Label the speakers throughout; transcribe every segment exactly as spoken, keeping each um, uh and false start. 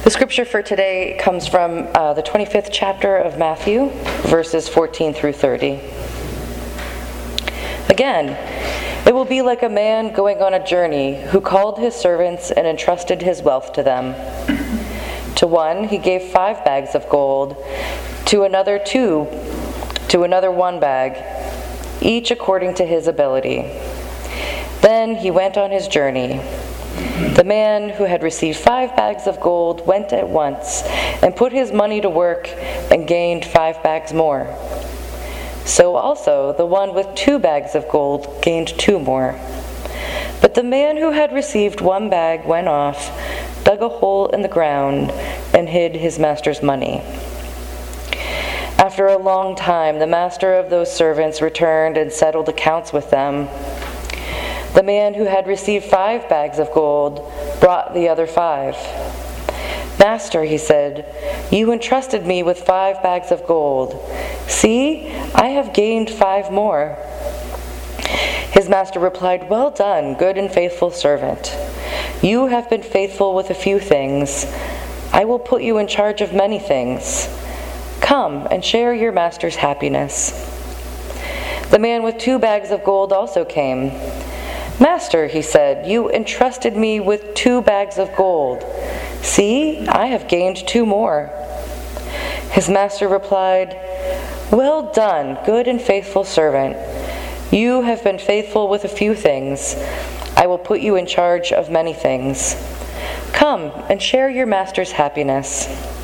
Speaker 1: The scripture for today comes from uh, the twenty-fifth chapter of Matthew, verses fourteen through thirty. Again, it will be like a man going on a journey who called his servants and entrusted his wealth to them. To one he gave five bags of gold, to another two, to another one bag, each according to his ability. Then he went on his journey. The man who had received five bags of gold went at once and put his money to work and gained five bags more. So also the one with two bags of gold gained two more. But the man who had received one bag went off, dug a hole in the ground, and hid his master's money. After a long time, the master of those servants returned and settled accounts with them. The man who had received five bags of gold brought the other five. "Master," he said, "you entrusted me with five bags of gold. See, I have gained five more." His master replied, "Well done, good and faithful servant. You have been faithful with a few things. I will put you in charge of many things. Come and share your master's happiness." The man with two bags of gold also came. "Master," he said, "you entrusted me with two bags of gold. See, I have gained two more." His master replied, "Well done, good and faithful servant. You have been faithful with a few things. I will put you in charge of many things. Come and share your master's happiness."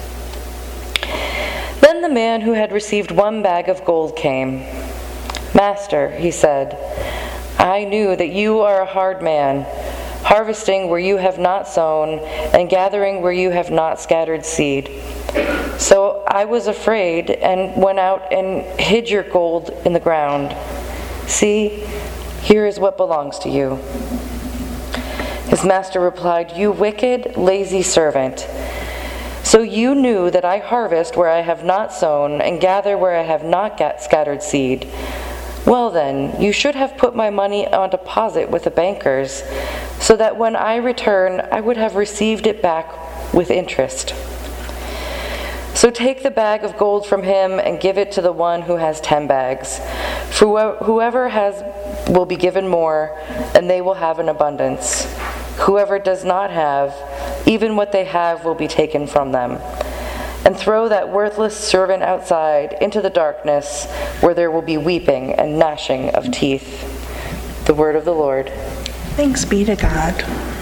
Speaker 1: Then the man who had received one bag of gold came. "Master," he said, "I knew that you are a hard man, harvesting where you have not sown and gathering where you have not scattered seed. So I was afraid and went out and hid your gold in the ground. See, here is what belongs to you." His master replied, "You wicked, lazy servant. So you knew that I harvest where I have not sown and gather where I have not scattered seed. Well then, you should have put my money on deposit with the bankers, so that when I return, I would have received it back with interest. So take the bag of gold from him and give it to the one who has ten bags. For whoever has will be given more, and they will have an abundance. Whoever does not have, even what they have will be taken from them. And throw that worthless servant outside into the darkness, where there will be weeping and gnashing of teeth." The word of the Lord.
Speaker 2: Thanks be to God.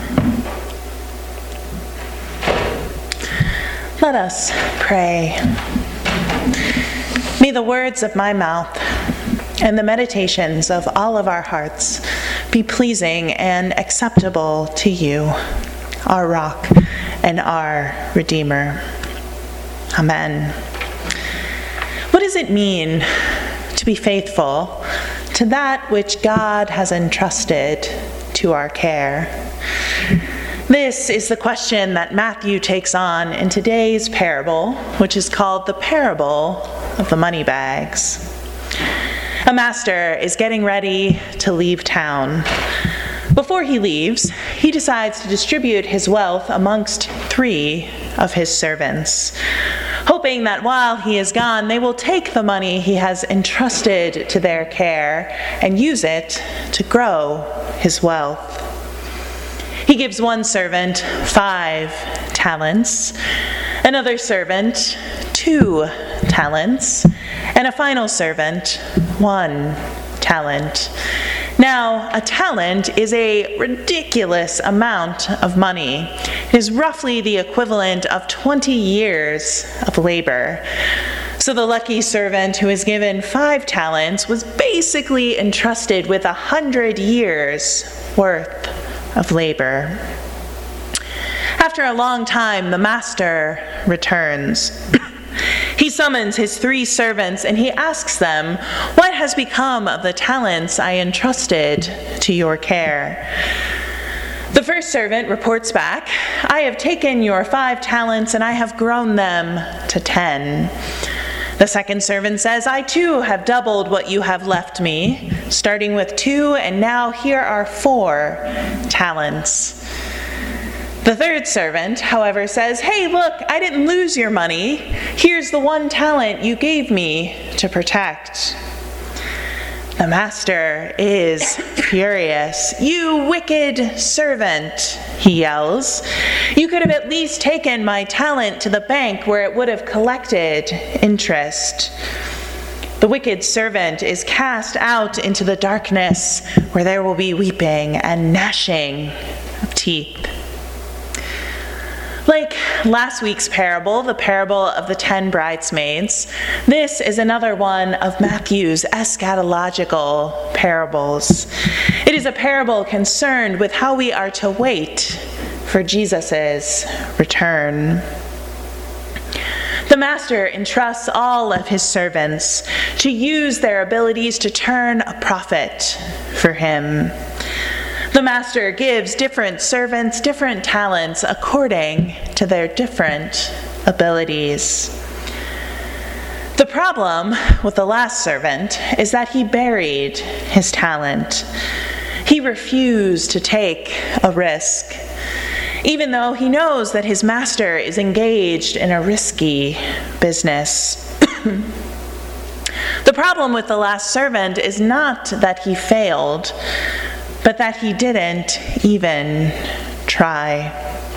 Speaker 2: Let us pray. May the words of my mouth and the meditations of all of our hearts be pleasing and acceptable to you, our rock and our Redeemer. Amen. What does it mean to be faithful to that which God has entrusted to our care? This is the question that Matthew takes on in today's parable, which is called the parable of the money bags. A master is getting ready to leave town. Before he leaves, he decides to distribute his wealth amongst three of his servants, hoping that while he is gone, they will take the money he has entrusted to their care and use it to grow his wealth. He gives one servant five talents, another servant two talents, and a final servant one talent. Now, a talent is a ridiculous amount of money. It is roughly the equivalent of twenty years of labor. So the lucky servant who is given five talents was basically entrusted with a hundred years worth of labor. After a long time, the master returns. He summons his three servants and he asks them, "What has become of the talents I entrusted to your care?" The first servant reports back, "I have taken your five talents and I have grown them to ten." The second servant says, "I too have doubled what you have left me, starting with two, and now here are four talents." The third servant, however, says, "Hey, look, I didn't lose your money. Here's the one talent you gave me to protect." The master is furious. "You wicked servant," he yells. "You could have at least taken my talent to the bank where it would have collected interest." The wicked servant is cast out into the darkness where there will be weeping and gnashing of teeth. Like last week's parable, the parable of the ten bridesmaids, this is another one of Matthew's eschatological parables. It is a parable concerned with how we are to wait for Jesus' return. The master entrusts all of his servants to use their abilities to turn a profit for him. The master gives different servants different talents according to their different abilities. The problem with the last servant is that he buried his talent. He refused to take a risk, even though he knows that his master is engaged in a risky business. The problem with the last servant is not that he failed, but that he didn't even try.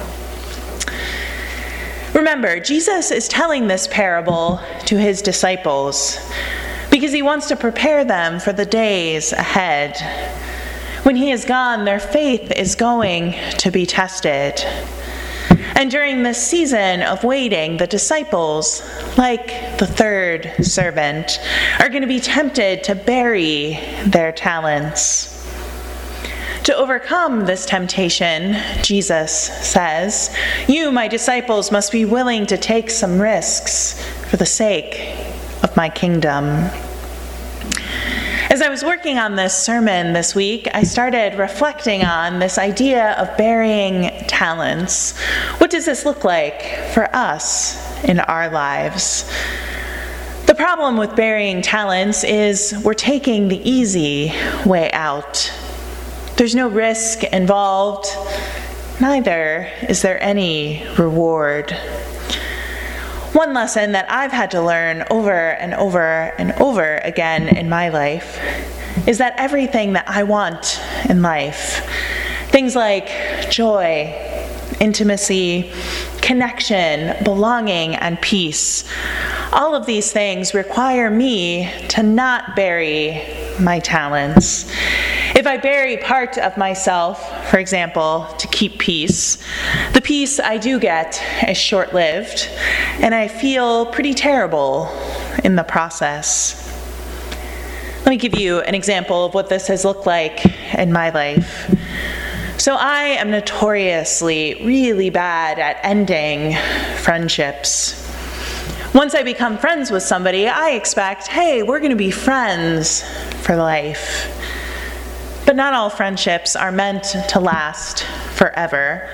Speaker 2: Remember, Jesus is telling this parable to his disciples because he wants to prepare them for the days ahead. When he is gone, their faith is going to be tested. And during this season of waiting, the disciples, like the third servant, are going to be tempted to bury their talents. To overcome this temptation, Jesus says, "You, my disciples, must be willing to take some risks for the sake of my kingdom." As I was working on this sermon this week, I started reflecting on this idea of burying talents. What does this look like for us in our lives? The problem with burying talents is we're taking the easy way out. There's no risk involved, neither is there any reward. One lesson that I've had to learn over and over and over again in my life is that everything that I want in life, things like joy, intimacy, connection, belonging, and peace, all of these things require me to not bury my talents. If I bury part of myself, for example, to keep peace, the peace I do get is short-lived, and I feel pretty terrible in the process. Let me give you an example of what this has looked like in my life. So I am notoriously really bad at ending friendships. Once I become friends with somebody, I expect, hey, we're going to be friends for life. But not all friendships are meant to last forever.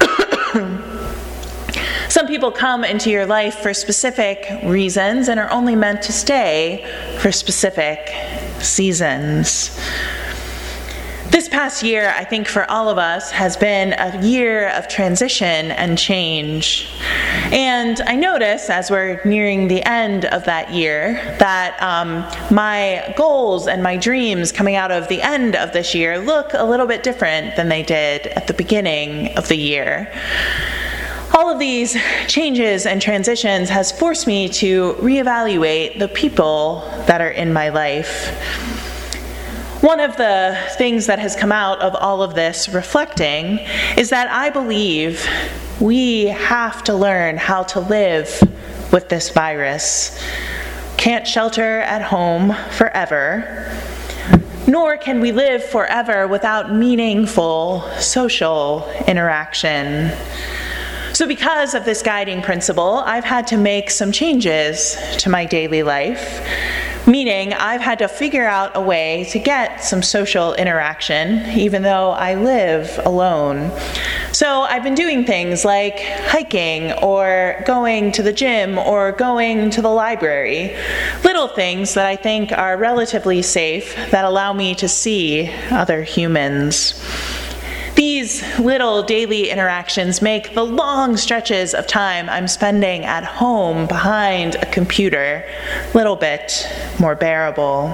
Speaker 2: Some people come into your life for specific reasons and are only meant to stay for specific seasons. This past year, I think for all of us, has been a year of transition and change. And I notice as we're nearing the end of that year that um, my goals and my dreams coming out of the end of this year look a little bit different than they did at the beginning of the year. All of these changes and transitions has forced me to reevaluate the people that are in my life. One of the things that has come out of all of this reflecting is that I believe we have to learn how to live with this virus. Can't shelter at home forever, nor can we live forever without meaningful social interaction. So because of this guiding principle, I've had to make some changes to my daily life. Meaning, I've had to figure out a way to get some social interaction, even though I live alone. So I've been doing things like hiking, or going to the gym, or going to the library. Little things that I think are relatively safe that allow me to see other humans. These These little daily interactions make the long stretches of time I'm spending at home behind a computer a little bit more bearable.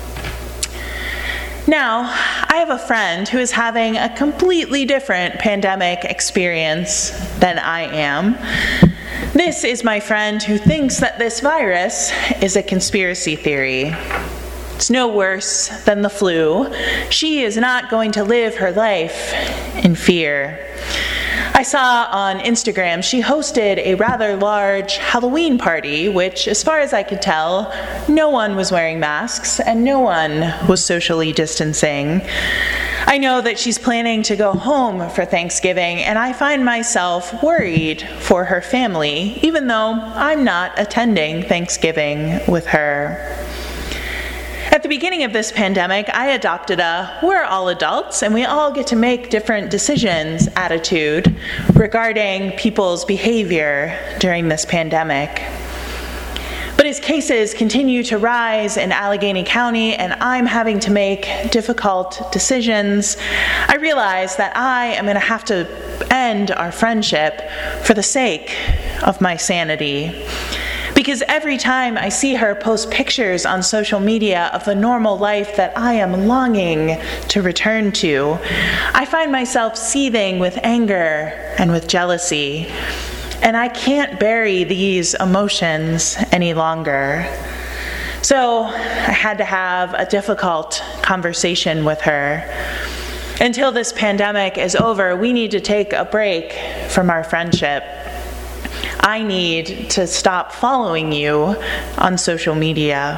Speaker 2: Now, I have a friend who is having a completely different pandemic experience than I am. This is my friend who thinks that this virus is a conspiracy theory. It's no worse than the flu. She is not going to live her life in fear. I saw on Instagram she hosted a rather large Halloween party, which, as far as I could tell, no one was wearing masks and no one was socially distancing. I know that she's planning to go home for Thanksgiving, and I find myself worried for her family, even though I'm not attending Thanksgiving with her. At the beginning of this pandemic, I adopted a we're all adults and we all get to make different decisions attitude regarding people's behavior during this pandemic. But as cases continue to rise in Allegheny County and I'm having to make difficult decisions, I realize that I am going to have to end our friendship for the sake of my sanity. Because every time I see her post pictures on social media of the normal life that I am longing to return to, I find myself seething with anger and with jealousy. And I can't bury these emotions any longer. So I had to have a difficult conversation with her. Until this pandemic is over, we need to take a break from our friendship. I need to stop following you on social media.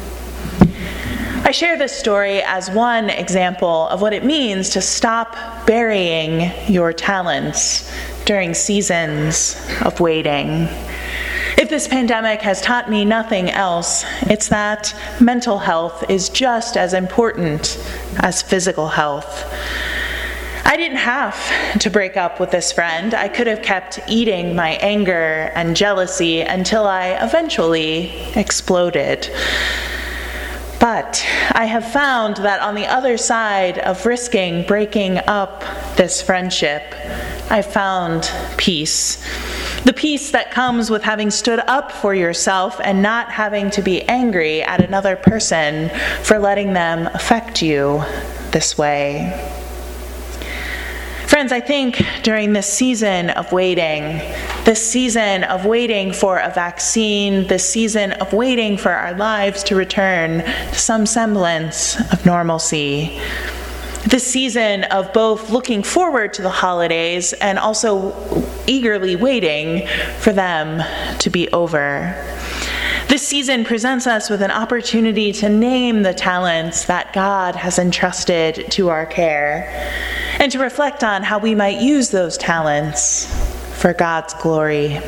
Speaker 2: I share this story as one example of what it means to stop burying your talents during seasons of waiting. If this pandemic has taught me nothing else, it's that mental health is just as important as physical health. I didn't have to break up with this friend. I could have kept eating my anger and jealousy until I eventually exploded. But I have found that on the other side of risking breaking up this friendship, I found peace. The peace that comes with having stood up for yourself and not having to be angry at another person for letting them affect you this way. Friends, I think during this season of waiting, this season of waiting for a vaccine, this season of waiting for our lives to return to some semblance of normalcy, this season of both looking forward to the holidays and also eagerly waiting for them to be over. This season presents us with an opportunity to name the talents that God has entrusted to our care and to reflect on how we might use those talents for God's glory.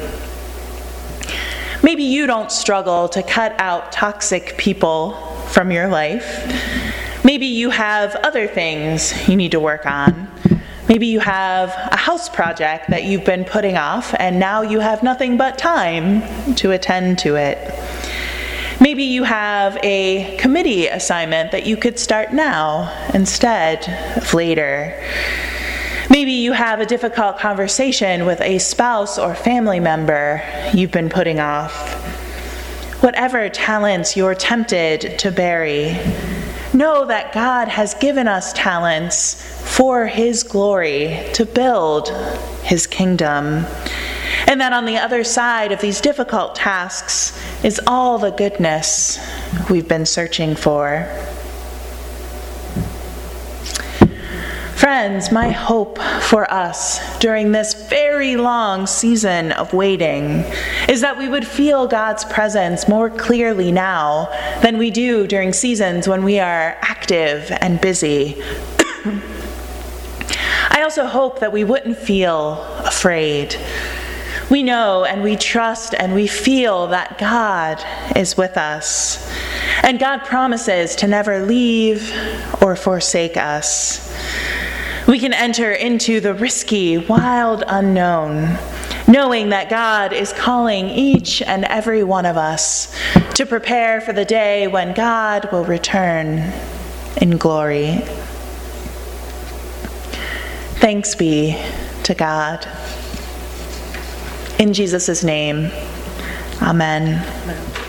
Speaker 2: Maybe you don't struggle to cut out toxic people from your life. Maybe you have other things you need to work on. Maybe you have a house project that you've been putting off and now you have nothing but time to attend to it. Maybe you have a committee assignment that you could start now instead of later. Maybe you have a difficult conversation with a spouse or family member you've been putting off. Whatever talents you're tempted to bury, know that God has given us talents for His glory to build His kingdom. And that on the other side of these difficult tasks is all the goodness we've been searching for. Friends, my hope for us during this very long season of waiting is that we would feel God's presence more clearly now than we do during seasons when we are active and busy. I also hope that we wouldn't feel afraid. We know and we trust and we feel that God is with us. And God promises to never leave or forsake us. We can enter into the risky, wild unknown, knowing that God is calling each and every one of us to prepare for the day when God will return in glory. Thanks be to God. In Jesus' name, amen.